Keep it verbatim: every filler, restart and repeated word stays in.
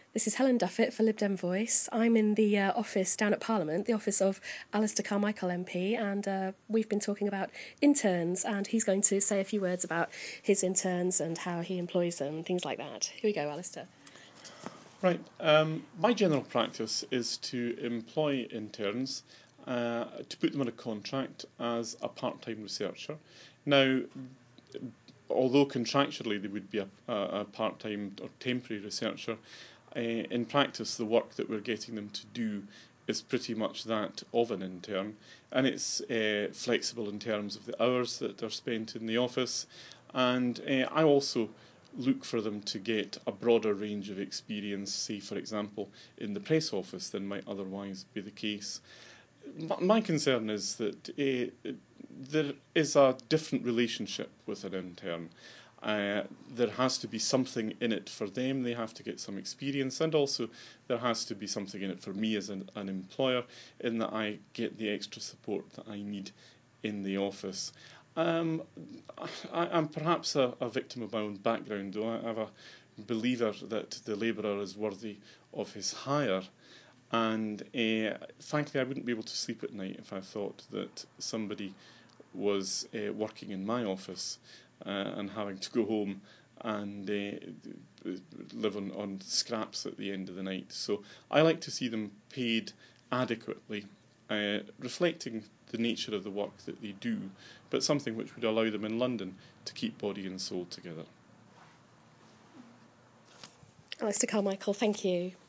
This is Helen Duffett for Lib Dem Voice. I'm in the uh, office down at Parliament, the office of Alistair Carmichael M P, and uh, we've been talking about interns, and he's going to say a few words about his interns and how he employs them and things like that. Here we go, Alistair. Right. Um, my general practice is to employ interns, uh, to put them on a contract as a part-time researcher. Now, although contractually they would be a, a part-time or temporary researcher, uh, in practice the work that we're getting them to do is pretty much that of an intern, and it's uh, flexible in terms of the hours that are spent in the office, and uh, I also look for them to get a broader range of experience, say for example in the press office, than might otherwise be the case. My concern is that uh, there is a different relationship with an intern. Uh, there has to be something in it for them, they have to get some experience, and also there has to be something in it for me as an, an employer, in that I get the extra support that I need in the office. Um, I, I'm perhaps a, a victim of my own background, though. I'm a believer that the labourer is worthy of his hire. And uh, frankly, I wouldn't be able to sleep at night if I thought that somebody was uh, working in my office uh, and having to go home and uh, live on, on scraps at the end of the night. So I like to see them paid adequately, uh, reflecting the nature of the work that they do, but something which would allow them in London to keep body and soul together. Alistair Carmichael, thank you.